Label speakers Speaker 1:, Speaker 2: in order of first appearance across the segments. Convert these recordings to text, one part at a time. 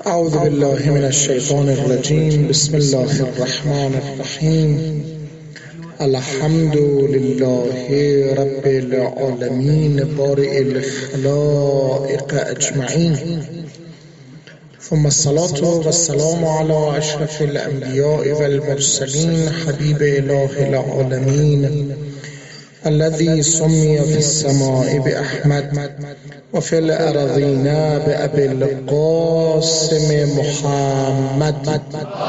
Speaker 1: أعوذ بالله من الشيطان الرجيم. بسم الله الرحمن الرحيم. الحمد لله رب العالمين بارئ الخلائق أجمعين، ثم الصلاة والسلام على أشرف الأنبياء والمرسلين حبيب إله العالمين الذي سمي في السماء بأحمد وفي الأرضين بأبي القاسم محمد.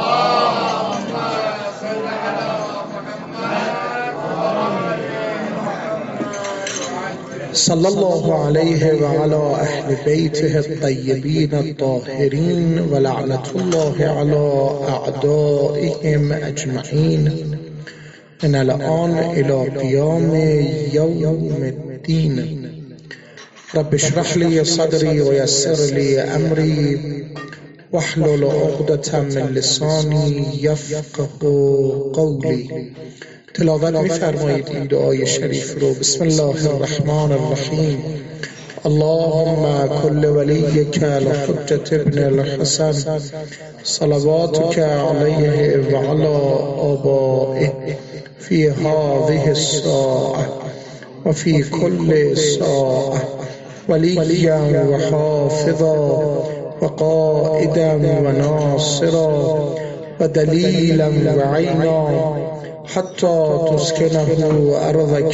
Speaker 1: صلى الله عليه وعلى أهل بيته الطيبين الطاهرين ولعنة الله على أعدائهم أجمعين من الآن إلى قيام يوم الدين. رب اشرح لي صدري ويسر لي أمري واحلل عقدة من لساني يفقه قولي. تلاوت می‌فرمایید این دعای شریف رو. بسم الله الرحمن الرحیم. اللهم كل وليك الحجة ابن الحسن صلواتك عليه وعلى آبائه في هذه الساعة وفي كل ساعة وليا وحافظا وقائدا وناصرا ودليلا وعينا حتى تسكنه أرضك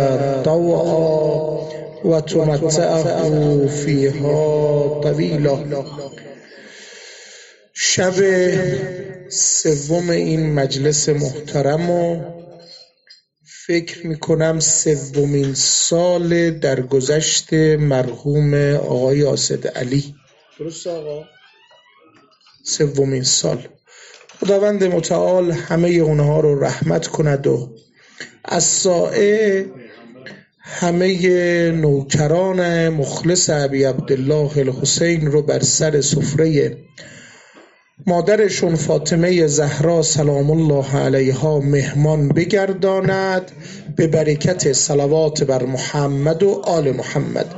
Speaker 1: طوعا وتمتعه فيها طويلا. شب سوم این مجلس محترم و فکر میکنم سومین سال درگذشت مرحوم آقای آصد علی. درست آقا؟ سومین سال. خداوند متعال همه اونها رو رحمت کند و از سایه همه نوکران مخلص ابی عبدالله الحسین رو بر سر سفره مادرشون فاطمه زهرا سلام الله علیها مهمان بگرداند به برکت صلوات بر محمد و آل محمد.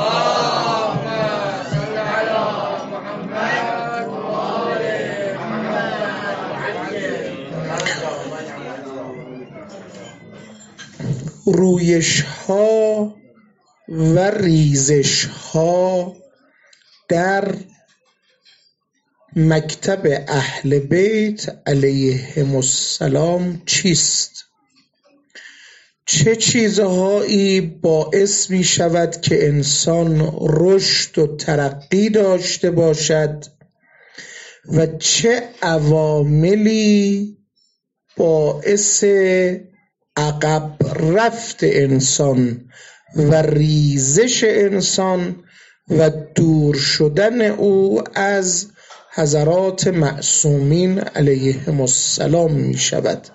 Speaker 1: رویش ها و ریزش ها در مکتب اهل بیت علیهم السلام چیست؟ چه چیزهایی باعث می شود که انسان رشد و ترقی داشته باشد و چه عواملی باعث عقب رفت انسان و ریزش انسان و دور شدن او از حضرات معصومین علیهم السلام می شود.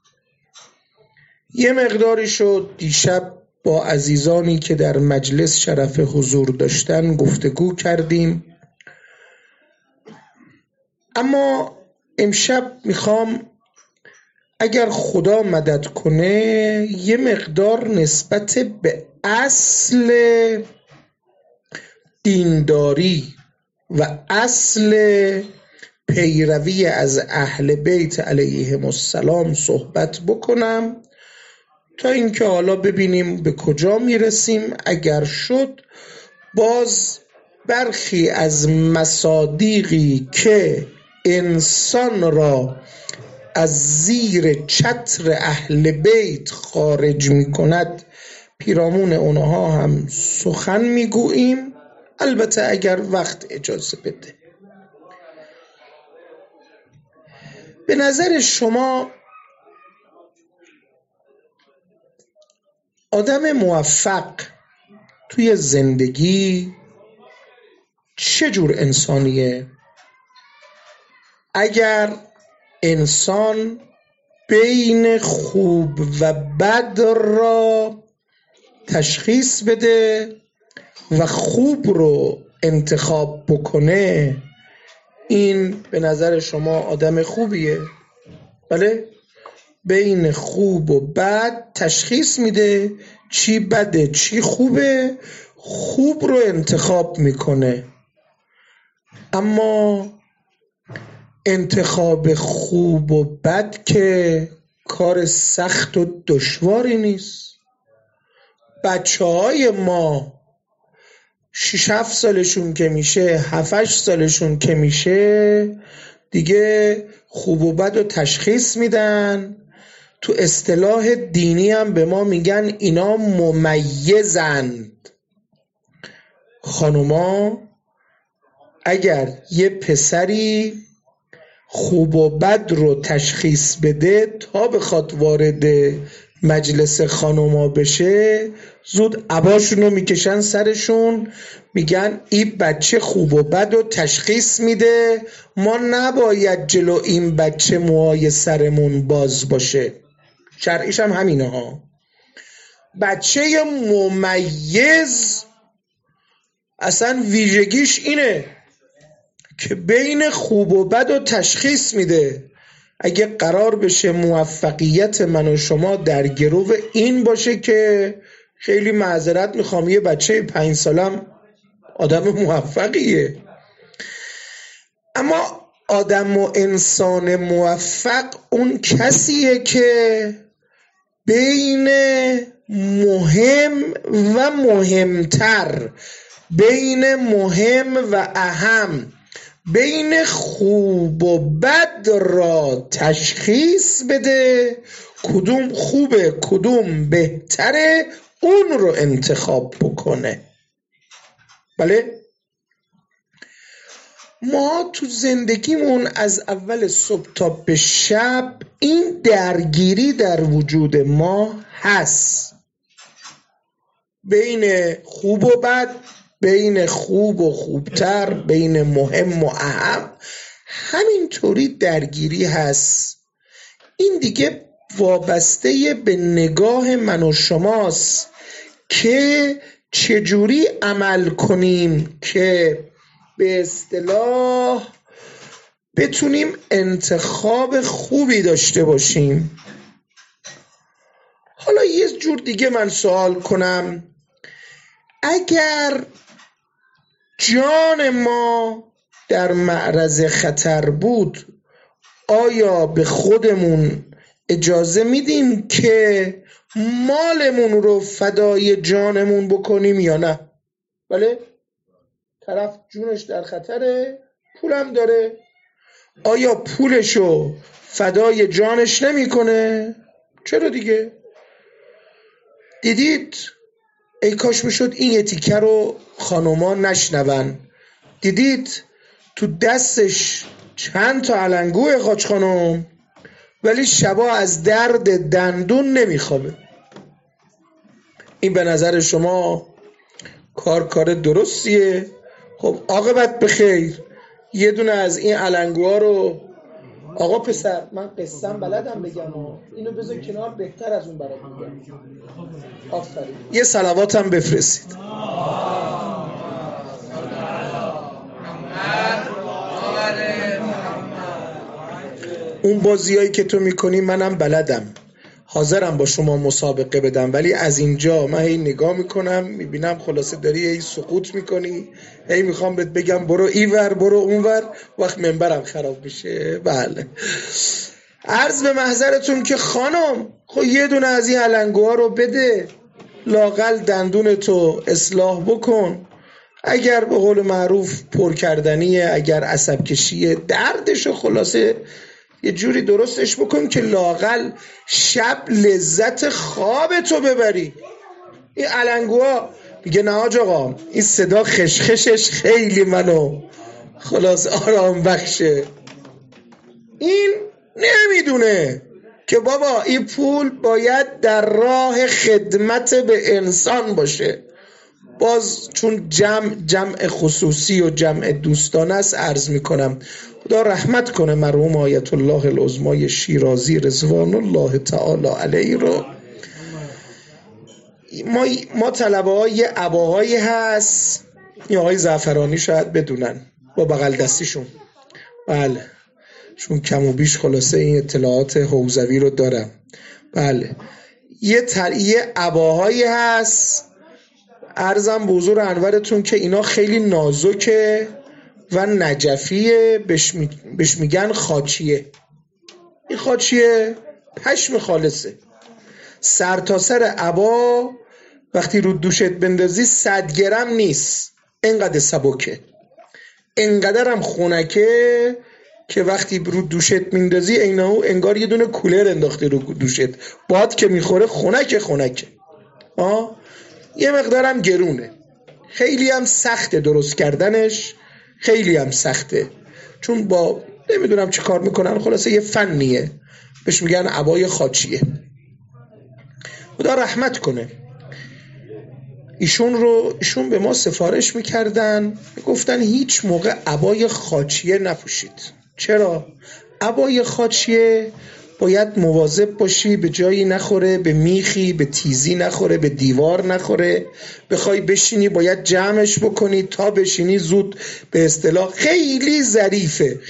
Speaker 1: یه مقداری شد دیشب با عزیزانی که در مجلس شرف حضور داشتن گفتگو کردیم، اما امشب میخوام اگر خدا مدد کنه یه مقدار نسبت به اصل دینداری و اصل پیروی از اهل بیت علیهم السلام صحبت بکنم تا اینکه حالا ببینیم به کجا میرسیم. اگر شد باز برخی از مصادیقی که انسان را از زیر چتر اهل بیت خارج می کند پیرامون اونها هم سخن می گوییم، البته اگر وقت اجازه بده. به نظر شما آدم موفق توی زندگی چه جور انسانیه؟ اگر انسان بین خوب و بد را تشخیص بده و خوب رو انتخاب بکنه، این به نظر شما آدم خوبیه؟ بله؟ بین خوب و بد تشخیص میده، چی بده چی خوبه، خوب رو انتخاب میکنه. اما انتخاب خوب و بد که کار سخت و دشواری نیست. بچه‌های ما 6-7 سالشون که میشه، 7-8 سالشون که میشه دیگه خوب و بد رو تشخیص میدن. تو اصطلاح دینی هم به ما میگن اینا ممیزند. خانوما اگر یه پسری خوب و بد رو تشخیص بده تا بخواد وارد مجلس خانوما بشه، زود عباشون رو میکشن سرشون، میگن این بچه خوب و بد رو تشخیص میده، ما نباید جلو این بچه موهای سرمون باز باشه. شرعیش هم همینه ها. بچه ممیز اصلا ویژگیش اینه که بین خوب و بد رو تشخیص میده. اگه قرار بشه موفقیت من و شما در گرو این باشه که خیلی معذرت میخوام یه بچه 5 سالم آدم موفقیه، اما آدم و انسان موفق اون کسیه که بین مهم و مهمتر، بین مهم و اهم، بین خوب و بد را تشخیص بده، کدوم خوبه کدوم بهتره اون رو انتخاب بکنه. بله؟ ما تو زندگیمون از اول صبح تا به شب این درگیری در وجود ما هست، بین خوب و بد، بین خوب و خوبتر، بین مهم و اهم، همینطوری درگیری هست. این دیگه وابسته به نگاه من و شماست که چجوری عمل کنیم که به اصطلاح بتونیم انتخاب خوبی داشته باشیم. حالا یه جور دیگه من سوال کنم، اگر جان ما در معرض خطر بود، آیا به خودمون اجازه میدیم که مالمون رو فدای جانمون بکنیم یا نه؟ بله؟ طرف جونش در خطره، پولم داره، آیا پولشو فدای جانش نمیکنه؟ چرا دیگه؟ دیدید؟ ای کاش میشد این یه تیکه رو خانوما نشنون. دیدید تو دستش چند تا علنگوه حاج خانم، ولی شبا از درد دندون نمیخوابه. این به نظر شما کار درستیه؟ خب عاقبت بخیر. یه دونه از این علنگوها رو آقا پسر، من قسم بلدم بگم اینو بذار کنار، بهتر از اون برات میگم. آفرین. یه صلوات هم بفرستید. اون بازیایی که تو میکنی منم بلدم، حاضرم با شما مسابقه بدم، ولی از اینجا من هی نگاه میکنم میبینم خلاصه داری هی سقوط میکنی، هی میخوام بهت بگم برو اینور برو اونور، وقت منبرم خراب میشه. بله، عرض به محضرتون که خانم خب یه دونه از این علنگوها رو بده، لااقل دندونتو اصلاح بکن. اگر به قول معروف پر کردنیه، اگر عصب کشیه، دردشو خلاصه یه جوری درستش بکن که لااقل شب لذت خوابتو ببری. این علنگوها میگه نه حاج آقا، این صدا خشخشش خیلی منو خلاص آرام بخشه. این نمیدونه که بابا این پول باید در راه خدمت به انسان باشه. باز چون جمع خصوصی و جمع دوستانه است عرض میکنم خدا رحمت کنه مرحوم آیت الله العظمای شیرازی رضوان الله تعالی علیه رو. ما طلبه های عباهایی هست، این آقای زعفرانی شاید بدونن با بغل دستیشون، بله چون کم و بیش خلاصه این اطلاعات حوزوی رو دارم. بله یه عباهایی هست، عرضم به حضور انورتون که اینا خیلی نازکه، و نجفیه، بهش میگن خاچیه. این خاچیه پشم خالصه، سر تا سر عبا وقتی رو دوشت بندازی 100 گرم نیست، انقدر سبکه، انقدر هم خنکه که وقتی رو دوشت میندازی اینهو انگار یه دونه کولر انداختی رو دوشت، باد که میخوره خنکه. یه مقدارم گرونه، خیلی هم سخته درست کردنش، خیلی هم سخته، چون با نمیدونم چه کار میکنن، خلاصه یه فنیه، بهش میگن عبای خاچیه. خدا رحمت کنه. ایشون به ما سفارش میکردن، گفتن هیچ موقع عبای خاچیه نپوشید. چرا؟ عبای خاچیه باید مواظب باشی به جایی نخوره، به میخی، به تیزی نخوره، به دیوار نخوره، بخوای بشینی باید جمعش بکنی تا بشینی زود، به اصطلاح خیلی ظریفه،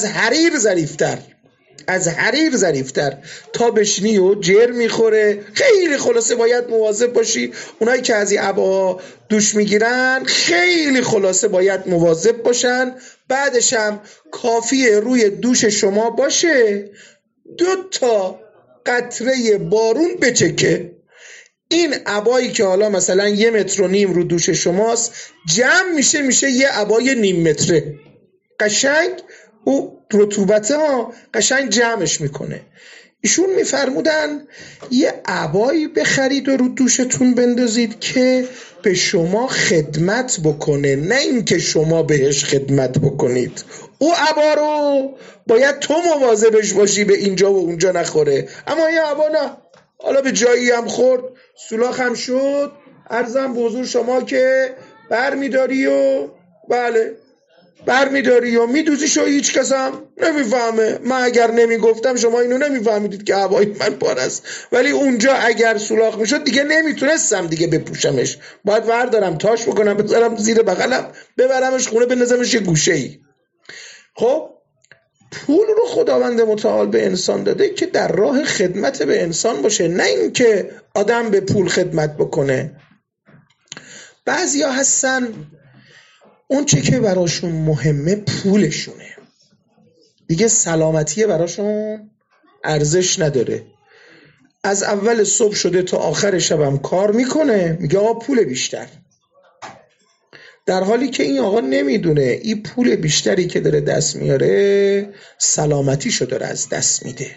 Speaker 1: از حریر ظریفتر تا بشینی و جر میخوره، خیلی خلاصه باید مواظب باشی. اونایی که از این عبا دوش میگیرن خیلی خلاصه باید مواظب باشن. بعدش هم کافیه روی دوش شما باشه 2 قطره بارون بچکه. این عبایی که حالا مثلا 1.5 متر رو دوش شماست، جمع میشه یه عبای 0.5 متره، قشنگ او رطوبته ها قشنگ جمعش میکنه. ایشون میفرمودن یه عبایی بخرید و رو دوشتون بندازید که به شما خدمت بکنه، نه اینکه شما بهش خدمت بکنید. او عبا رو باید تو مواظبش باشی به اینجا و اونجا نخوره، اما یه عبا نه، حالا به جایی هم خورد، سولاخ هم شد، عرضم به حضور شما که برمیداری و میدوزیش و هیچ کس هم نمیفهمه. من اگر نمیگفتم شما اینو نمیفهمیدید که هوای من پار است، ولی اونجا اگر سولاخ میشد دیگه نمیتونستم دیگه بپوشمش، باید وردارم تاش بکنم بذارم زیر بغلم ببرمش خونه بندازمش یه گوشه ای. خب پول رو خداوند متعال به انسان داده که در راه خدمت به انسان باشه، نه این که آدم به پول خدمت بکنه. بعضیا هستن اون چه که براشون مهمه پولشونه، دیگه سلامتیه براشون ارزش نداره. از اول صبح شده تا آخر شبم کار میکنه، میگه آقا پول بیشتر، در حالی که این آقا نمیدونه این پول بیشتری که داره دست میاره سلامتیشو داره از دست میده.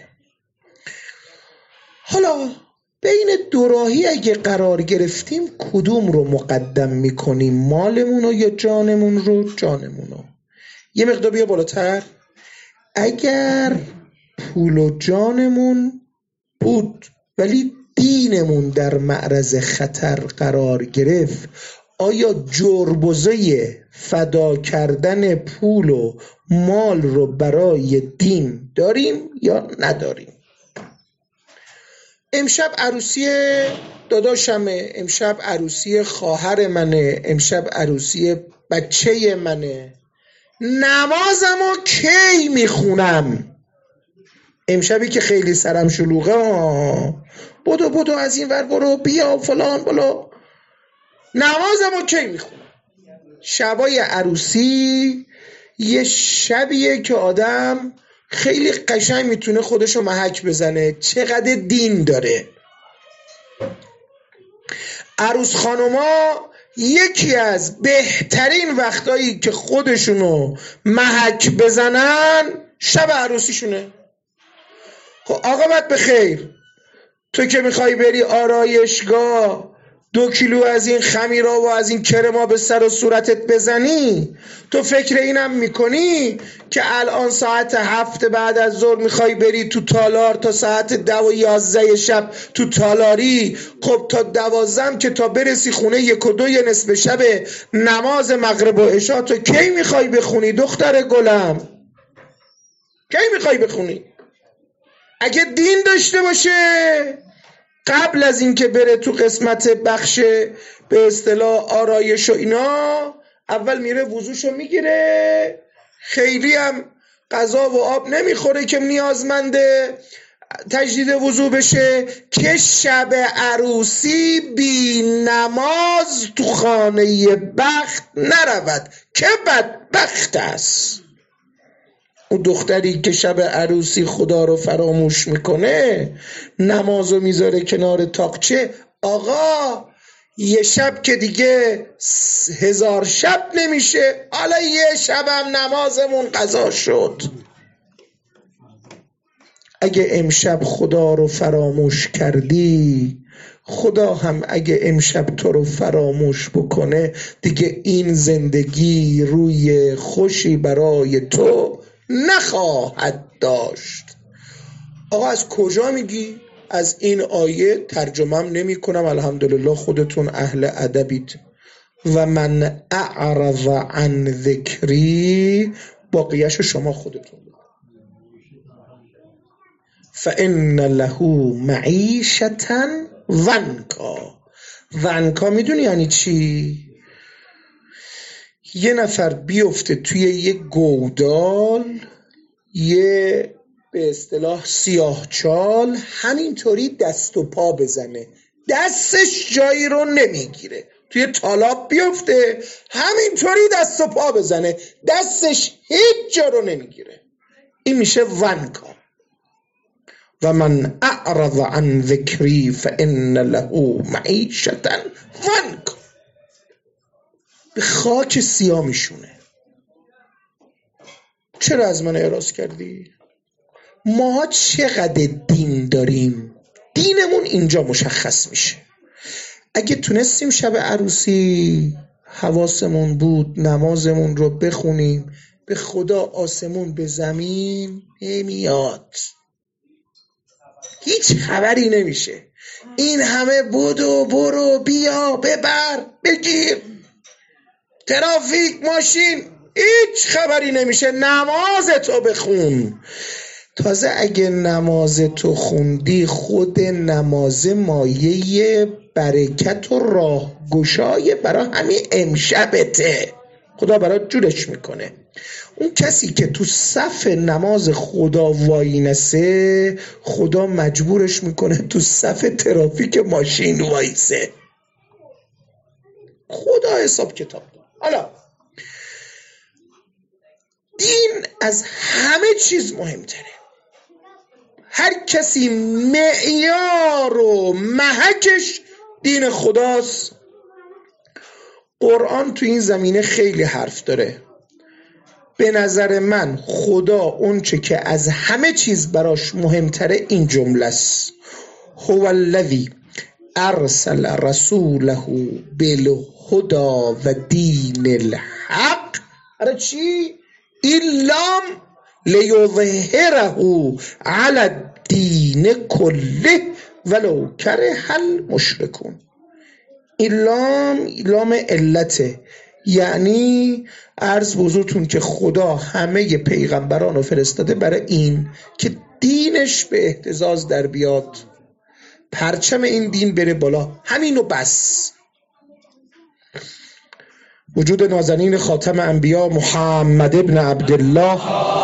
Speaker 1: حالا بین دو راهی اگه قرار گرفتیم کدوم رو مقدم میکنیم؟ مالمونو یا جانمون رو؟ جانمونو. یه مقدار بیا بالاتر. اگر پول و جانمون بود ولی دینمون در معرض خطر قرار گرفت، آیا جربزه فدا کردن پول و مال رو برای دین داریم یا نداریم؟ امشب عروسی داداشمه، امشب عروسی خواهر منه، امشب عروسی بچه منه، نمازمو کی میخونم؟ امشبی که خیلی سرم شلوغه بدو از این ور برو بیا فلان بلو، نمازمو کی میخونم؟ شبای عروسی یه شبیه که آدم خیلی قشنگ میتونه خودشو محک بزنه چقدر دین داره. عروس خانوما یکی از بهترین وقتایی که خودشونو محک بزنن شب عروسیشونه. خب آقا بد بخیر، تو که میخوای بری آرایشگاه 2 کیلو از این خمیرا و از این کرما به سر و صورتت بزنی، تو فکر اینم میکنی که الان ساعت 7 بعد از ظهر میخوای بری تو تالار تا ساعت 10 و 11 شب تو تالاری؟ خب تا 12 که تا برسی خونه 1 و 2 نصف شب نماز مغرب و عشا تو کی میخوای بخونی دختر گلم؟ کی میخوای بخونی؟ اگه دین داشته باشه قبل از اینکه بره تو قسمت بخش به اصطلاح آرایش و اینا، اول میره وضوشو میگیره، خیلی هم غذا و آب نمیخوره که نیازمنده، تجدید وضو بشه که شب عروسی بی نماز تو خانه بخت نرود که بدبخت است. اون دختری که شب عروسی خدا رو فراموش میکنه، نمازو میذاره کنار تاقچه، آقا یه شب که دیگه 1000 شب نمیشه، حالا یه شبم نمازمون قضا شد. اگه امشب خدا رو فراموش کردی، خدا هم اگه امشب تو رو فراموش بکنه، دیگه این زندگی روی خوشی برای تو نخواهد داشت. آقا از کجا میگی؟ از این آیه. ترجمه‌ام نمی کنم، الحمدلله خودتون اهل ادبید. و من اعرض عن ذکری، باقیه‌شو شما خودتون. فإن له معیشة ضنکا. ضنکا میدونی یعنی چی؟ یه نفر بیفته توی یه گودال، یه به اصطلاح سیاهچال، همینطوری دست و پا بزنه، دستش جایی رو نمیگیره. توی تالاب بیفته همینطوری دست و پا بزنه، دستش هیچ جا رو نمیگیره. این میشه ضنکا. و من اعرض عن ذکری فإن له معیشة ضنکا. به خاک سیاه میشونه. چرا از من اعراض کردی؟ ما چقدر دین داریم؟ دینمون اینجا مشخص میشه. اگه تونستیم شب عروسی حواسمون بود نمازمون رو بخونیم، به خدا آسمون به زمین نمیاد، هیچ خبری نمیشه. این همه بدو برو بیا ببر بگیر، ترافیک، ماشین، هیچ خبری نمیشه. نمازتو بخون. تازه اگه نمازتو خوندی، خود نماز مایه برکت و راهگشای برای همین امشبته. خدا برات جورش میکنه. اون کسی که تو صف نماز خدا وای نسه، خدا مجبورش میکنه تو صف ترافیک ماشین وایسه. خدا حساب کتاب داره. حالا دین از همه چیز مهمتره. هر کسی معیار و محکش دین خداست. قرآن تو این زمینه خیلی حرف داره. به نظر من خدا اونچه که از همه چیز براش مهمتره این جمله است: هو الذی ارسل رسوله بالهدى و دین الحق. آره چی؟ این لام لیظهره علی الدین کله ولو کره المشرکون. این لام علته، یعنی عرض به حضورتون که خدا همه پیغمبران رو فرستاده برای این که دینش به اهتزاز در بیاد، پرچم این دین بره بالا، همینو بس. وجود نازنین خاتم انبیا محمد ابن عبدالله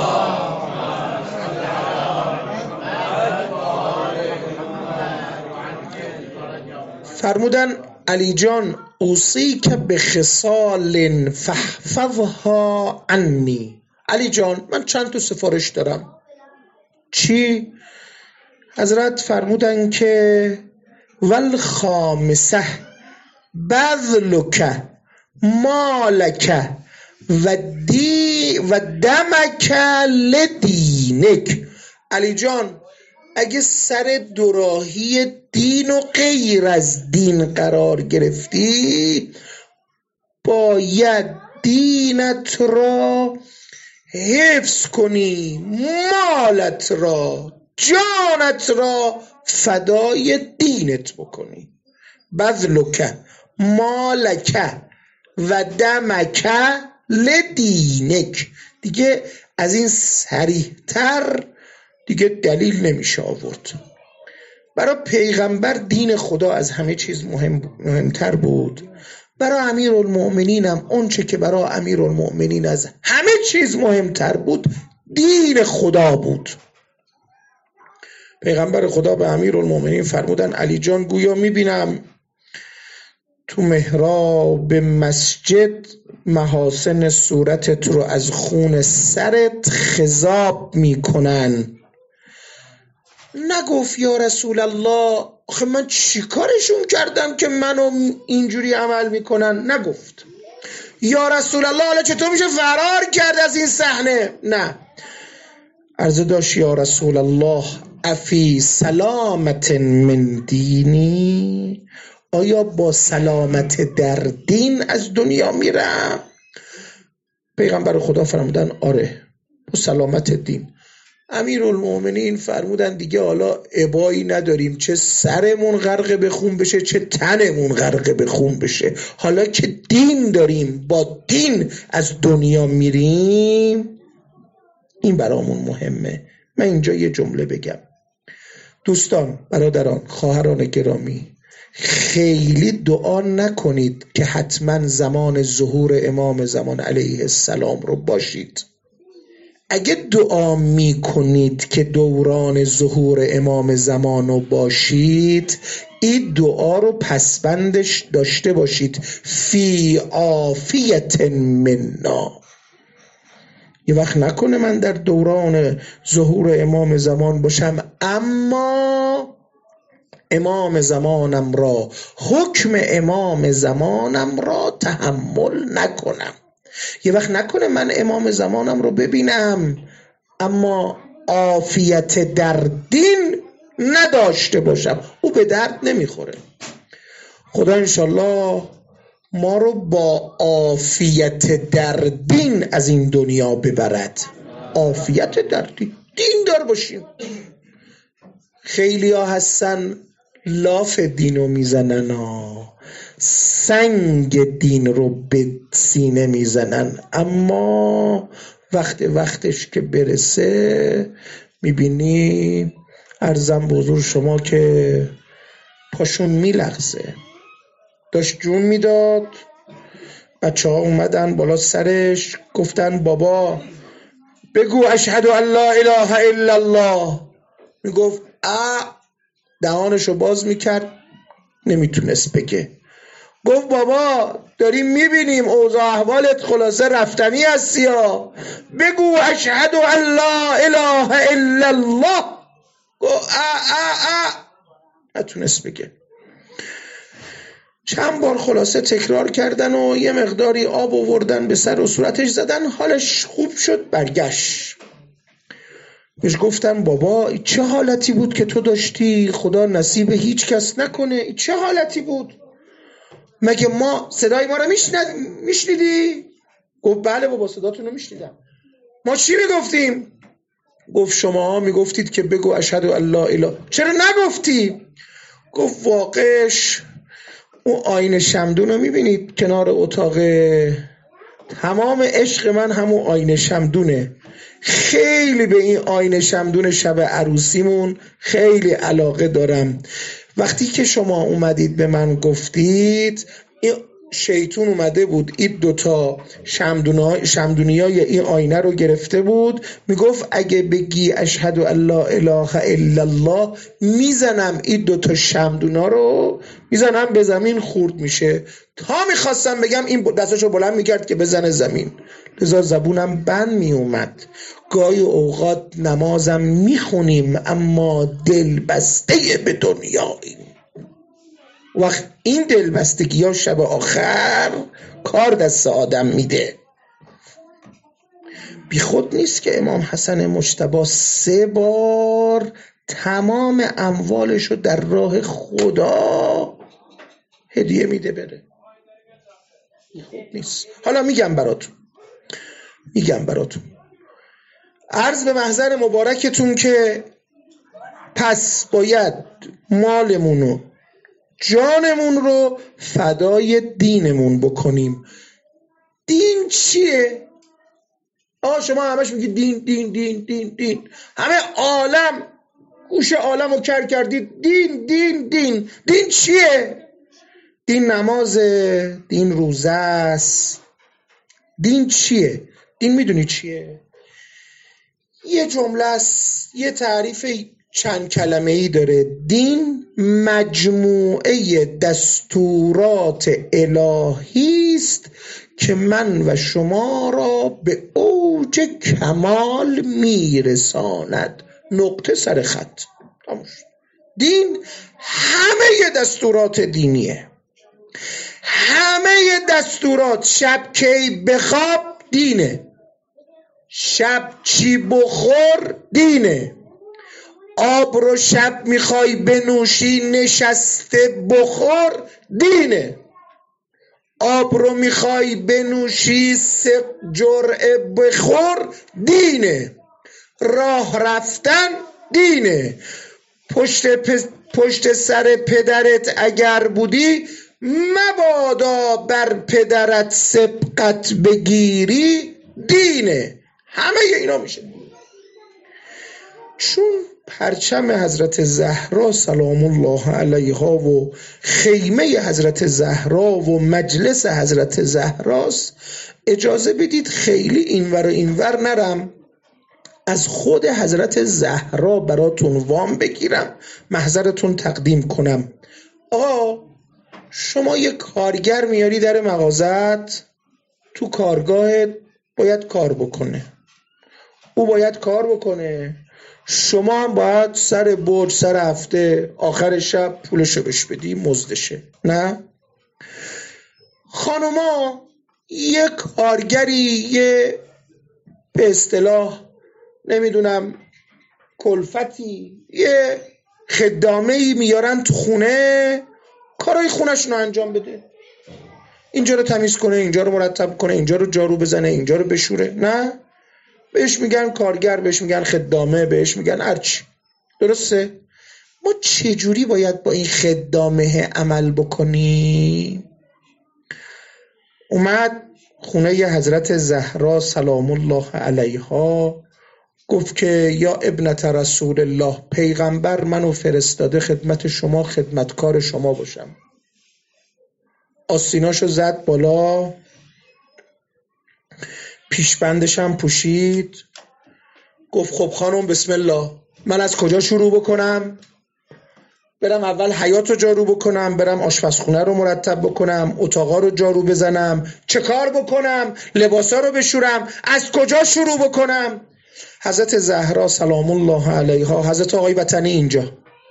Speaker 1: فرمودن علی جان اوصیک بخصال فاحفظها عنی. علی جان من چند تا سفارش دارم. چی؟ حضرت فرمودن که والخامسه بذلک مالک و دمک لدینک. علی جان اگه سر دوراهی دین و غیر از دین قرار گرفتی، باید دینت را حفظ کنی، مالت را، جانت را فدای دینت بکنی. بذلک مالک و دمک لدینک. دیگه از این صریح‌تر دیگه دلیل نمیشه آورد. برای پیغمبر دین خدا از همه چیز مهمتر بود. برای امیرالمؤمنین هم اون چه که برای امیرالمؤمنین از همه چیز مهمتر بود دین خدا بود. پیغمبر خدا به امیرالمومنین فرمودن علی جان گویا میبینم تو محراب مسجد محاسن صورتت رو از خون سرت خضاب میکنن. نگفت یا رسول الله آخه من چی کارشون کردم که منو اینجوری عمل میکنن؟ نگفت یا رسول الله حالا چطور میشه فرار کرد از این صحنه؟ نه، عرضه داشت یا رسول الله افی سلامت من دینی، آیا با سلامت در دین از دنیا میرم؟ پیغمبر خدا فرمودن آره با سلامت دین. امیرالمومنین فرمودن دیگه حالا ابایی نداریم، چه سرمون غرق به خون بشه چه تنمون غرق به خون بشه، حالا که دین داریم با دین از دنیا میریم، این برامون مهمه. من اینجا یه جمله بگم. دوستان، برادران، خواهران گرامی، خیلی دعا نکنید که حتما زمان ظهور امام زمان علیه السلام رو باشید. اگه دعا می کنید که دوران ظهور امام زمان رو باشید، این دعا رو پسبندش داشته باشید فی عافیت منا. یه وقت نکنه من در دوران ظهور امام زمان باشم اما امام زمانم را، حکم امام زمانم را تحمل نکنم. یه وقت نکنه من امام زمانم رو ببینم اما عافیت در دین نداشته باشم، او به درد نمیخوره. خدا انشالله ما رو با عافیت در دین از این دنیا ببرد. عافیت در دین، دین دار باشیم. خیلی ها هستن لاف دینو میزنن سنگ دین رو به سینه میزنن، اما وقتش که برسه میبینی عرضم به حضور شما که پاشون میلغزه. داشت جون میداد، بچه ها اومدن بالا سرش گفتن بابا بگو اشهد ان لا اله الا الله. میگفت دهانشو باز میکرد نمیتونست بگه. گفت بابا داریم میبینیم اوضاع احوالت خلاصه رفتنی هستی ها، بگو اشهد ان لا اله الا الله. گفت نتونست بگه. چند بار خلاصه تکرار کردن و یه مقداری آب آوردن به سر و صورتش زدن، حالش خوب شد. برگشت بهش گفتن بابا چه حالتی بود که تو داشتی؟ خدا نصیب هیچ کس نکنه. چه حالتی بود؟ مگه ما صدای ما رو میشنیدی؟ گفت بله بابا صداتون رو میشنیدم. ما چی میگفتیم؟ گفت شما میگفتید که بگو اشهد ان لا اله. چرا نگفتی؟ گفت واقعش اون آینه شمدون رو میبینید کنار اتاق؟ تمام عشق من همون آینه شمدونه. خیلی به این آینه شمدون شب عروسیمون خیلی علاقه دارم. وقتی که شما اومدید به من گفتید این شیطون اومده بود این دوتا شمدونیای این آینه رو گرفته بود، میگفت اگه بگی اشهد ان لا اله الا الله میزنم این دوتا شمدونا رو میزنم به زمین خورد میشه. تا میخواستم بگم این دستاشو بلند میکرد که بزنه زمین، لذا زبونم بند میومد. گاهی اوقات نمازم میخونیم اما دل بسته به دنیاییم. وقت این دلبستگی ها شب آخر کار دست آدم میده. بی خود نیست که امام حسن مجتبی 3 بار تمام اموالشو در راه خدا هدیه میده بره. بی خود نیست. حالا میگم براتون عرض به محضر مبارکتون که پس باید مالمونو جانمون رو فدای دینمون بکنیم. دین چیه؟ شما همش میگید دین دین دین دین دین، همه عالم گوش عالم رو کر کردید دین دین دین. دین چیه؟ دین نمازه، دین روزه است. دین چیه؟ دین میدونی چیه؟ یه جمله است، یه تعریف چند کلمه‌ای داره. دین مجموعه دستورات الهی است که من و شما را به اوج کمال میرساند. نقطه سر خط. دین همه دستورات دینیه، همه دستورات. شب کی بخواب دینه، شب چی بخور دینه، آب رو شب میخوای بنوشی نشسته بخور دینه، آب رو میخوای بنوشی 3 جرعه بخور دینه، راه رفتن دینه. پشت سر پدرت اگر بودی مبادا بر پدرت سبقت بگیری دینه. همه اینا میشه. چون پرچم حضرت زهرا سلام الله علیها و خیمه حضرت زهرا و مجلس حضرت زهراست، اجازه بدید خیلی اینور و اینور نرم، از خود حضرت زهرا براتون وام بگیرم، محضرتون تقدیم کنم. آقا شما یک کارگر میاری در مغازت، تو کارگاهت باید کار بکنه، او باید کار بکنه، شما هم باید سر برج سر هفته آخر شب پولشو بهش بدی، مزدشه. نه خانوما یک کارگری، یه به اصطلاح نمیدونم کلفتی، یه خدامه‌ای میارن تو خونه، کارای خونه‌شون رو انجام بده، اینجا رو تمیز کنه، اینجا رو مرتب کنه، اینجا رو جارو بزنه، اینجا رو بشوره. نه، بهش میگن کارگر، بهش میگن خدامه، بهش میگن هرچی. درسته؟ ما چجوری باید با این خدامه عمل بکنیم؟ اومد خونه ی حضرت زهرا سلام الله علیها، گفت که یا ابنت رسول الله، پیغمبر منو فرستاده خدمت شما، خدمتکار شما باشم. آستیناشو زد بالا، پیشبندشم پوشید، گفت خب خانم بسم الله، من از کجا شروع بکنم؟ برم اول حیاط رو جارو بکنم، برم آشپزخونه رو مرتب بکنم، اتاقا رو جارو بزنم، چه کار بکنم، لباسا رو بشورم، از کجا شروع بکنم؟ حضرت زهرا سلام الله علیها، حضرت آقای وطنی اینجا،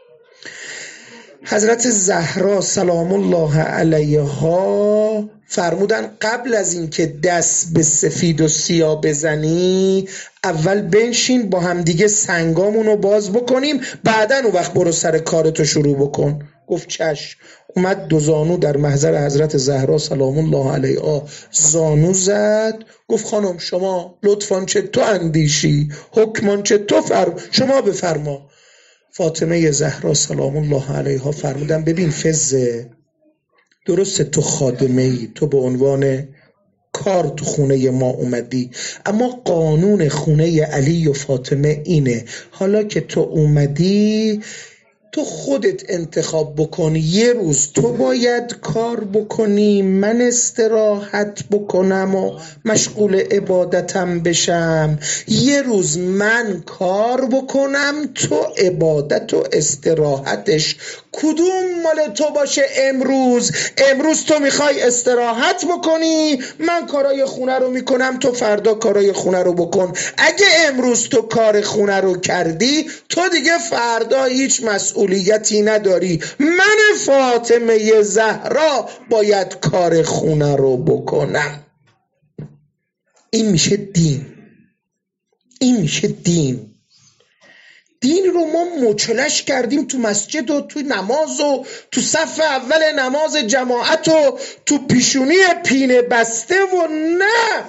Speaker 1: حضرت زهرا سلام الله علیها فرمودن قبل از این که دست به سفید و سیاه بزنی، اول بنشین با همدیگه سنگامونو باز بکنیم، بعدن اون وقت برو سر کارتو شروع بکن. گفت چشم. اومد 2 زانو در محضر حضرت زهرا سلام الله علیها زانو زد، گفت خانم شما لطفاً چه تو اندیشی، حکمان چه تو شما بفرما. فاطمه زهرا سلام الله علیها فرمودن ببین فزه، درسته تو خادمه ای، تو به عنوان کار تو خونه ما اومدی، اما قانون خونه علی و فاطمه اینه، حالا که تو اومدی تو خودت انتخاب بکن، یه روز تو باید کار بکنی، من استراحت بکنم و مشغول عبادتم بشم، یه روز من کار بکنم تو عبادت و استراحتش. کدوم مال تو باشه امروز؟ امروز تو میخوای استراحت بکنی، من کارای خونه رو میکنم، تو فردا کارای خونه رو بکن. اگه امروز تو کار خونه رو کردی، تو دیگه فردا هیچ مسئولیتی نداری. من فاطمه زهرا باید کار خونه رو بکنم. این میشه دین. این میشه دین. دین رو ما مچلش کردیم تو مسجد و تو نماز و تو صف اول نماز جماعت و تو پیشونی پینه بسته و نه.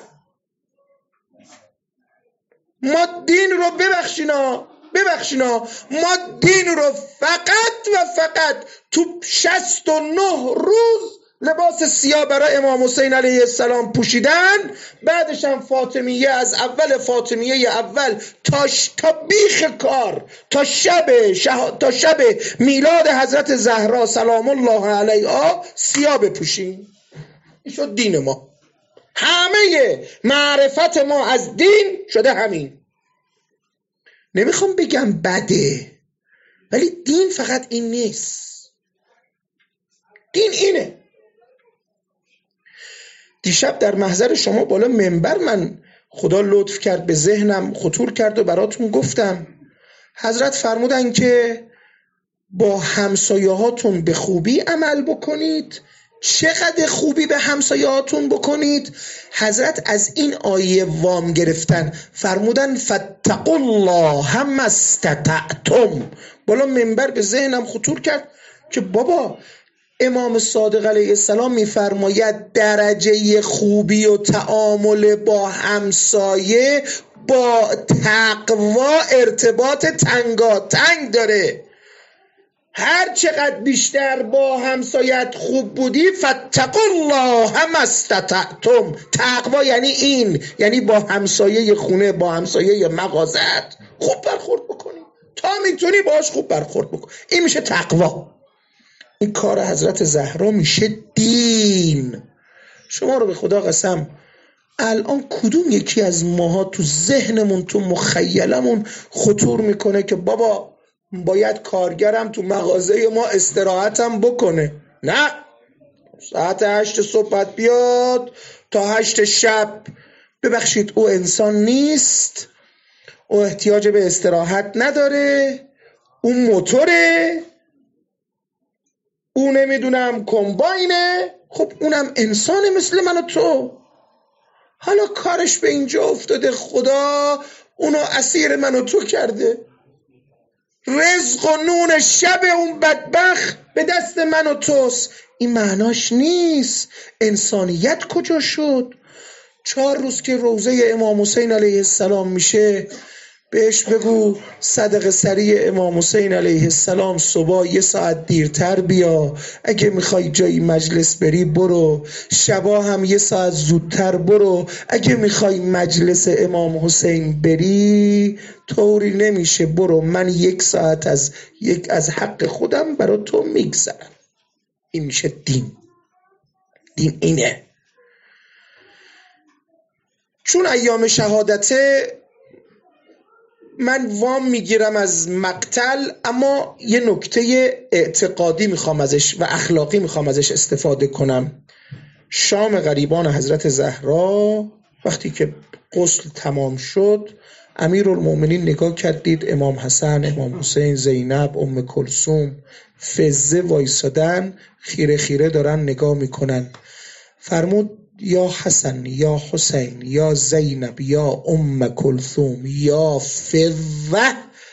Speaker 1: ما دین رو ببخشینا ما دین رو فقط و فقط تو 69 روز لباس سیاه برای امام حسین علیه السلام پوشیدن، بعدش هم فاطمیه، از اول فاطمیه اول تا بیخ کار، تا شب میلاد حضرت زهرا سلام الله علیها سیاه بپوشیم. این شد دین ما. همه معرفت ما از دین شده همین. نمیخوام بگم بده، ولی دین فقط این نیست. دین اینه. دیشب در محضر شما بالا منبر من خدا لطف کرد، به ذهنم خطور کرد و براتون گفتم. حضرت فرمودن که با همسایه‌هاتون به خوبی عمل بکنید. چقدر خوبی به همسایه‌هاتون بکنید؟ حضرت از این آیه وام گرفتن، فرمودن فاتقوا الله ما استطعتم. بالا منبر به ذهنم خطور کرد که بابا امام صادق علیه السلام میفرماید درجه خوبی و تعامل با همسایه با تقوا ارتباط تنگاتنگ داره. هر چقدر بیشتر با همسایت خوب بودی، فاتقوا الله ما استطعتم. تقوا یعنی این، یعنی با همسایه خونه، با همسایه مغازت خوب برخورد بکنی، تا میتونی باش خوب برخورد بکن. این میشه تقوا. این کار حضرت زهرا میشه دین. شما رو به خدا قسم الان کدوم یکی از ماها تو ذهنمون، تو مخیلمون خطور میکنه که بابا باید کارگرم تو مغازه ما استراحتم بکنه؟ نه، ساعت 8 صبح بیاد تا 8 شب. ببخشید، او انسان نیست؟ او احتیاج به استراحت نداره؟ اون موتوره؟ او نمیدونم کمباینه؟ خب اونم انسانه مثل من و تو. حالا کارش به اینجا افتاده خدا اونو اسیر من و تو کرده. رزق و نون شب اون بدبخت به دست من و توست. این معناش نیست. انسانیت کجا شد؟ 4 روز که روزه امام حسین علیه السلام میشه، بهش بگو صدقه سریع امام حسین علیه السلام صبح 1 ساعت دیرتر بیا، اگه میخوای جایی مجلس بری برو، شبا هم 1 ساعت زودتر برو، اگه میخوای مجلس امام حسین بری طوری نمیشه، برو، من 1 ساعت از حق خودم برای تو میگذرم. این میشه دین. دین اینه. چون ایام شهادته من وام میگیرم از مقتل، اما یه نکته اعتقادی میخوام ازش و اخلاقی میخوام ازش استفاده کنم. شام غریبان حضرت زهرا وقتی که غسل تمام شد، امیرالمومنین نگاه کرد، دید امام حسن، امام حسین، زینب، ام کلثوم، فزه وایسادن، خیره خیره دارن نگاه میکنن. فرمود یا حسن، یا حسین، یا زینب، یا ام کلثوم، یا فوه،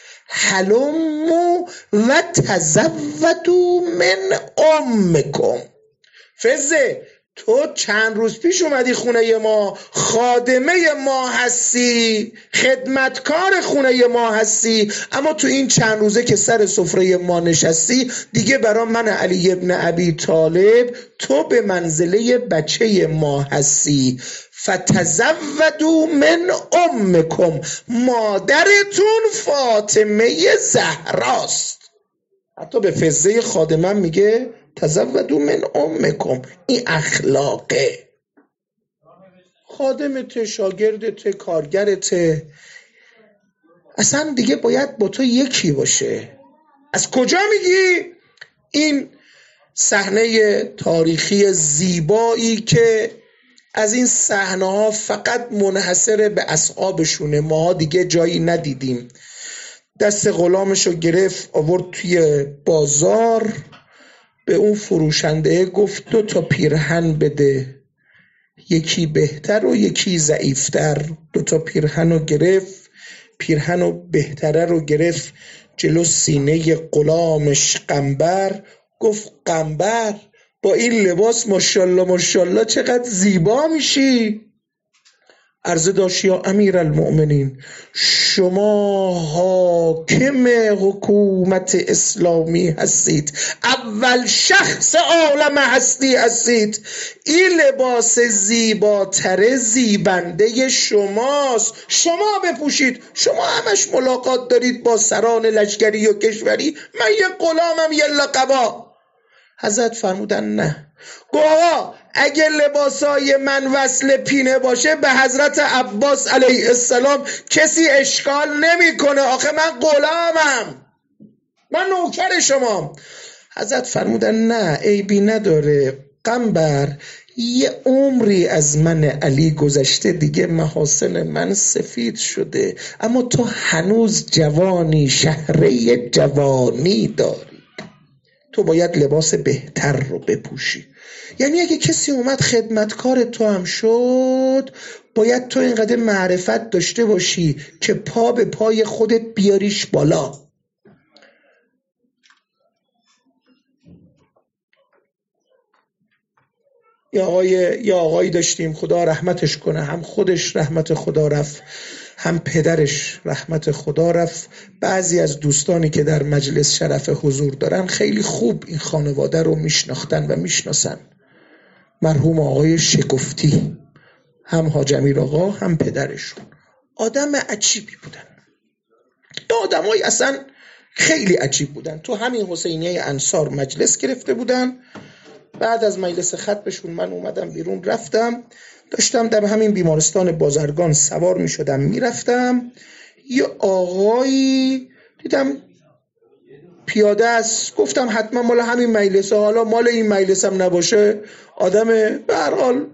Speaker 1: حلموا و تزودوا من امکم. فزه، تو چند روز پیش اومدی خونه ما، خادمه ما هستی، خدمتکار خونه ما هستی، اما تو این چند روزه که سر سفره ما نشستی دیگه برای من علی ابن ابی طالب تو به منزله بچه ما هستی. فتزودوا من امکم، مادرتون فاطمه زهراست. حتی به فزه خادمم میگه تزودوا من امکم. این اخلاقه. خادمت، شاگردت، کارگرت، اصلا دیگه باید با تو یکی باشه. از کجا میگی؟ این صحنه تاریخی زیبایی که از این صحنه ها فقط منحصر به اصحابشونه، ماها دیگه جایی ندیدیم. دست غلامشو گرفت آورد توی بازار، به اون فروشنده گفت 2 تا پیرهن بده، یکی بهتر و یکی ضعیفتر. 2 تا پیرهن رو گرفت، پیرهن رو بهتره رو گرفت جلو سینه غلامش قنبر، گفت قنبر با این لباس ماشاءالله ماشاءالله چقدر زیبا میشی. عرضه داشت یا امیرالمؤمنین، شما حاکم حکومت اسلامی هستید، اول شخص عالم هستی هستید، این لباس زیباتر زیبنده شماست، شما بپوشید. شما همش ملاقات دارید با سران لشکری و کشوری، من یه غلامم یه لقبا. حضرت فرمودن نه. گوه اگه لباسای من وصل پینه باشه به حضرت عباس علیه السلام کسی اشکال نمیکنه، آخه من غلامم. من نوکر شمام. حضرت فرمودن نه عیبی نداره قنبر، یه عمری از من علی گذشته دیگه محاسن من سفید شده، اما تو هنوز جوانی، شهره جوانی داری، تو باید لباس بهتر رو بپوشی. یعنی اگه کسی اومد خدمتکار تو هم شد، باید تو اینقدر معرفت داشته باشی که پا به پای خودت بیاریش بالا. یا آقایی داشتیم خدا رحمتش کنه، هم خودش رحمت خدا رفت هم پدرش رحمت خدا رفت. بعضی از دوستانی که در مجلس شرف حضور دارن خیلی خوب این خانواده رو میشناختن و میشناسن. مرحوم آقای شگفتی، هم حاج امیر آقا هم پدرشون آدم عجیبی بودن. آدمای اصلا خیلی عجیب بودن. تو همین حسینیه انصار مجلس گرفته بودن. بعد از مجلس خطبشون من اومدم بیرون، رفتم داشتم در همین بیمارستان بازرگان سوار می شدم می رفتم، یه آقایی دیدم پیاده است، گفتم حتما مال همین مجلسه، حالا مال این مجلس هم نباشه آدم به هر حال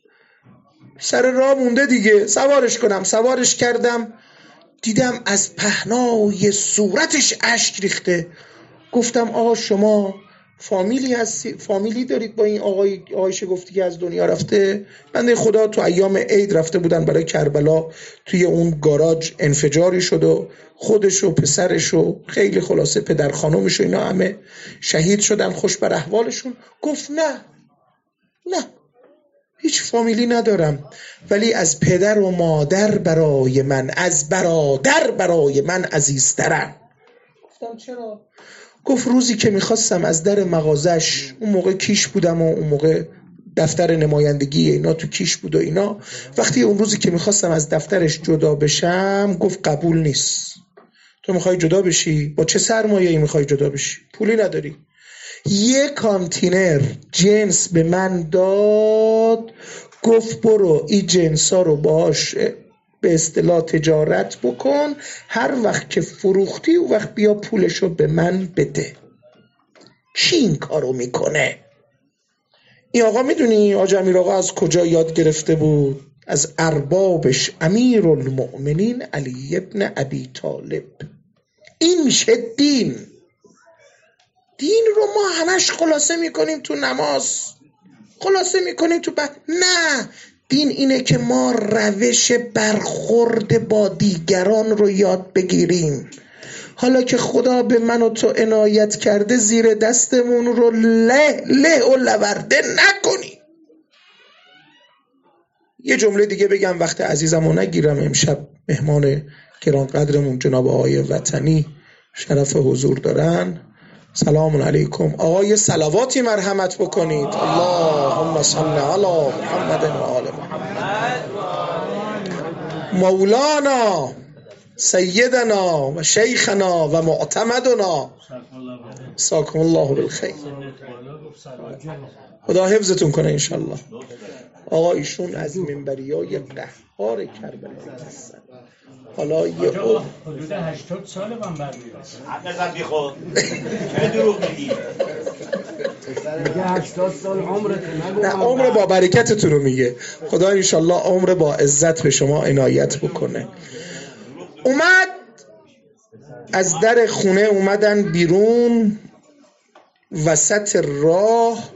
Speaker 1: سر راه مونده دیگه، سوارش کنم. سوارش کردم، دیدم از پهنای صورتش اشک ریخته. گفتم آقا شما فامیلی هستی؟ فامیلی دارید با این آقای شگفتی که از دنیا رفته؟ بنده خدا تو ایام عید رفته بودن برای کربلا، توی اون گاراژ انفجاری شد و خودش و پسرش و خیلی خلاصه پدر خانومش و اینا همه شهید شدن، خوش بر احوالشون. گفت نه هیچ فامیلی ندارم، ولی از پدر و مادر برای من، از برادر برای من عزیزترم. گفتم چرا؟ گفت روزی که میخواستم از در مغازش، اون موقع کیش بودم و اون موقع دفتر نمایندگی اینا تو کیش بود و اینا، وقتی اون روزی که میخواستم از دفترش جدا بشم گفت قبول نیست. تو میخوای جدا بشی؟ با چه سرمایه‌ای میخوای جدا بشی؟ پولی نداری. یه کانتینر جنس به من داد، گفت برو این جنسا رو باهاش به اصطلاح تجارت بکن، هر وقت که فروختی اون وقت بیا پولشو به من بده. کی این کارو میکنه؟ این آقا میدونی حاج امیر آقا از کجا یاد گرفته بود؟ از اربابش امیرالمؤمنین علی ابن ابی طالب. این میشه دین. دین رو ما همش خلاصه میکنیم تو نماز، خلاصه میکنیم تو نه، دین اینه که ما روش برخورد با دیگران رو یاد بگیریم. حالا که خدا به من و تو عنایت کرده، زیر دستمون رو له و لورده نکنی. یه جمله دیگه بگم وقت عزیزمو نگیرم. امشب مهمان گرانقدرمون جناب آقای وطنی شرف حضور دارن. سلام علیکم. آقای صلواتی مرحمت بکنید. اللهم صل علی محمد و آل محمد. مولانا سیدنا و شیخنا و معتمدنا ساکم الله بالخیر. خدا حفظتون کنه انشالله. آقا ایشون از منبریای قهار کربلا هستن. حالا یه
Speaker 2: حدود 80 سال من برمیاد. حقیقت بیخود. چه دروغ میگی؟ میگه 80 سال عمرتون نگو.
Speaker 1: نه عمر با برکتتون رو میگه. خدا انشالله عمر با عزت به شما عنایت بکنه. اومد از در خونه اومدن بیرون، وسط راه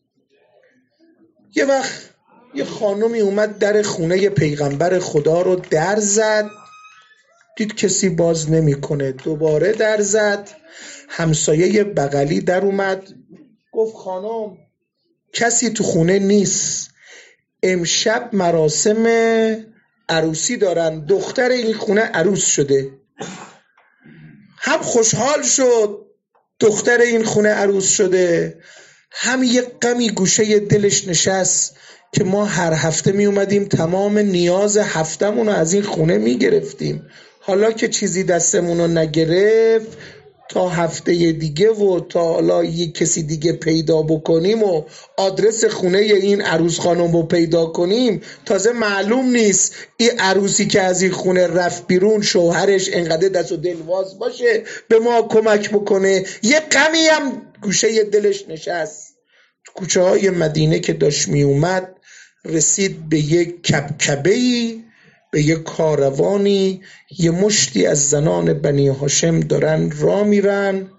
Speaker 1: یه وقت یه خانومی اومد در خونه پیغمبر خدا رو در زد، دید کسی باز نمیکنه، دوباره در زد. همسایه بغلی در اومد گفت خانم کسی تو خونه نیست، امشب مراسم عروسی دارن، دختر این خونه عروس شده. هم خوشحال شد دختر این خونه عروس شده، هم یه غمی گوشه دلش نشست که ما هر هفته می اومدیم تمام نیاز هفتمون رو از این خونه می گرفتیم، حالا که چیزی دستمون رو نگرفت تا هفته دیگه و تا حالا یک کسی دیگه پیدا بکنیم و آدرس خونه این عروس خانم رو پیدا کنیم، تازه معلوم نیست این عروسی که از این خونه رفت بیرون شوهرش انقدر دست و دلواز باشه به ما کمک بکنه. یه غمی هم گوشه دلش نشست. کوچه های مدینه که داشت می اومد رسید به یک کبکبه‌ای، به یک کاروانی، یه مشتی از زنان بنی هاشم دارن راه میرن.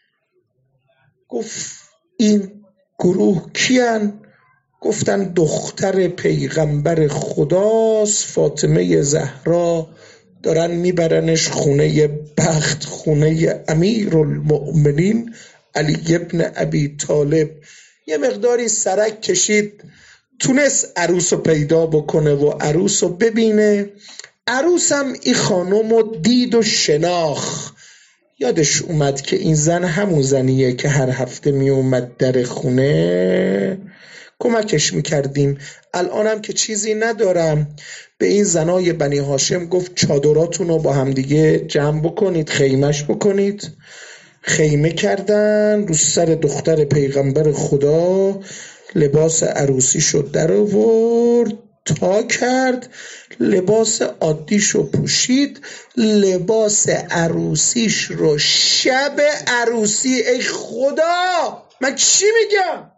Speaker 1: گفت این گروه کیان؟ گفتن دختر پیغمبر خداست، فاطمه زهرا، دارن میبرنش خونه بخت، خونه امیرالمؤمنین علی ابن ابی طالب. یه مقداری سرک کشید، تونست عروس رو پیدا بکنه و عروس رو ببینه. عروس هم این خانم رو دید و شناخت. یادش اومد که این زن همون زنیه که هر هفته می اومد در خونه کمکش میکردیم. الانم که چیزی ندارم به این زنای بنی هاشم گفت چادراتون رو با هم دیگه جمع بکنید، خیمش بکنید. خیمه کردن رو سر دختر پیغمبر خدا، لباس عروسیشو در آورد، تا کرد، لباس عادیشو پوشید، لباس عروسیش رو شب عروسی، ای خدا من چی میگم،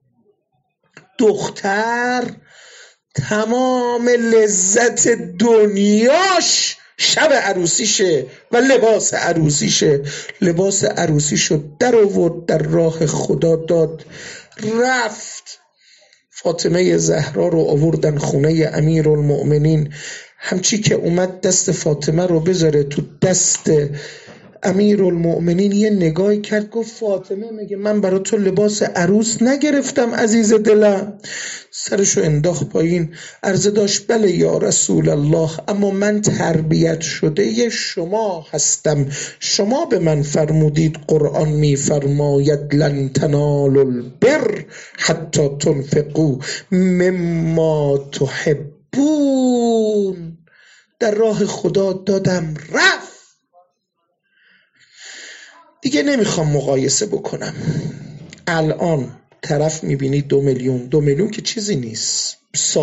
Speaker 1: دختر تمام لذت دنیاش شب عروسیشه و لباس عروسیشه. لباس عروسیشو در آورد، در راه خدا داد، رفت. فاطمه زهرا رو آوردن خونه امیرالمؤمنین. همچی که اومد دست فاطمه رو بذاره تو دست امیرالمؤمنین یه نگاهی کرد، گفت فاطمه میگه من برای تو لباس عروس نگرفتم عزیز دلم. سرشو انداخت پایین، عرضه داشت بله یا رسول الله، اما من تربیت شده شما هستم. شما به من فرمودید، قرآن میفرماید لن تنالوا البر حتی تنفقوا مما تحبون. در راه خدا دادم، رفت. دیگه نمیخوام مقایسه بکنم. الان طرف میبینی 2 میلیون که چیزی نیست،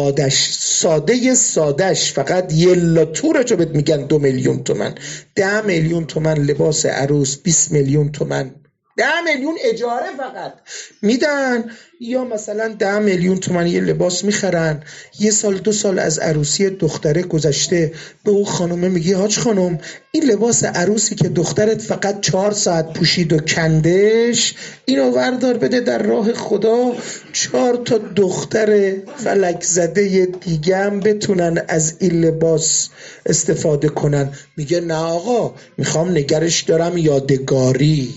Speaker 1: سادهش فقط یه لاتورشو بهت میگن 2 میلیون تومن، 10 میلیون تومن لباس عروس، 20 میلیون تومن 10 میلیون اجاره فقط میدن، یا مثلا 10 میلیون تومان یه لباس میخرن. یه سال 2 سال از عروسی دختره گذشته، به اون خانومه میگی حاج خانم این لباس عروسی که دخترت فقط 4 ساعت پوشید و کندش، اینو وردار بده در راه خدا، 4 تا دختر فلک زده دیگه هم بتونن از این لباس استفاده کنن. میگه نه آقا، میخوام نگرش دارم یادگاری،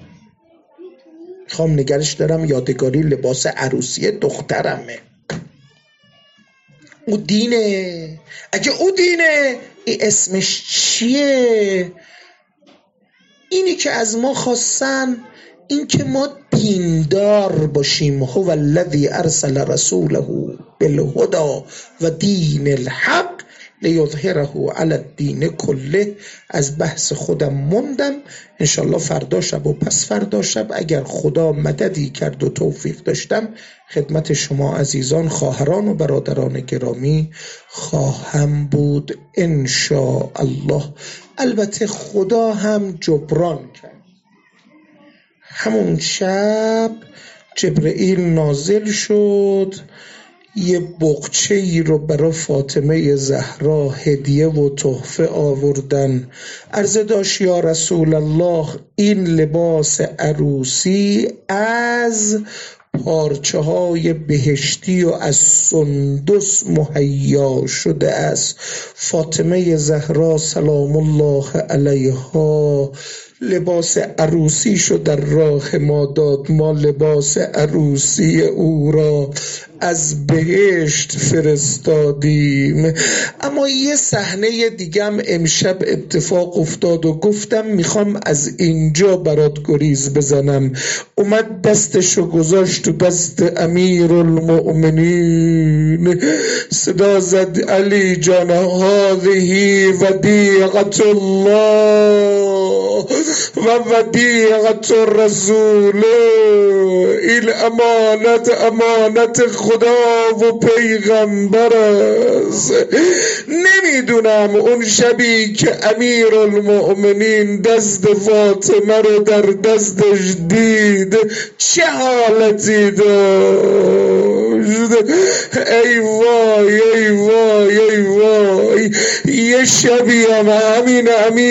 Speaker 1: لباس عروسی دخترمه. او دینه. اگه او دینه، این اسمش چیه؟ اینی که از ما خواستن این که ما دیندار باشیم. هو الذی ارسل رسوله بالهدى و دین الحق لیظهره علی الدین کله. از بحث خودم موندم، انشالله فردا شب و پس فردا شب اگر خدا مددی کرد و توفیق داشتم خدمت شما عزیزان، خواهران و برادران گرامی خواهم بود انشاءالله. البته خدا هم جبران کرد. همون شب جبرئیل نازل شد، یه بقچه ای رو برای فاطمه زهرا هدیه و تحفه آوردن. عرضه داشت یا رسول الله این لباس عروسی از پارچه های بهشتی و از سندس مهیا شده است. فاطمه زهرا سلام الله علیها لباس عروسی شو در راه ما داد، ما لباس عروسی او را از بهشت فرستادیم. اما یه صحنه دیگه هم امشب اتفاق افتاد و گفتم میخوام از اینجا برات گریز بزنم. اومد دستشو گذاشت تو دست امیرالمؤمنین، صدا زد علی جان هذه ودیعة الله و ودیعت الرسول. این امانت خدا و پیغمبر است. نمیدونم اون شبی که امیرالمؤمنین دست فاطمه رو در دستش دید چه حالتی داشت. ای وای ای وای ای وای. یه شبی هم همین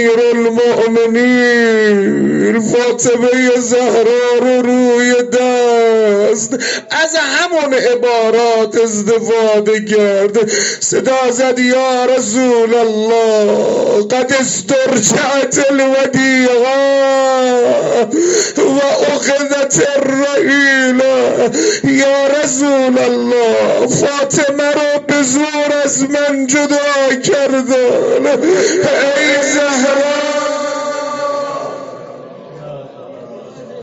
Speaker 1: امیرالمؤمنین فاطمه زهرا رو روی دست از همون عبارات استفاده کرد. صدا زد یا رسول الله قد استرجعت الودیعه و اخذت الرحیله. یا رسول الله فاطمه رو به زور از من جدا کردن. ای زهرا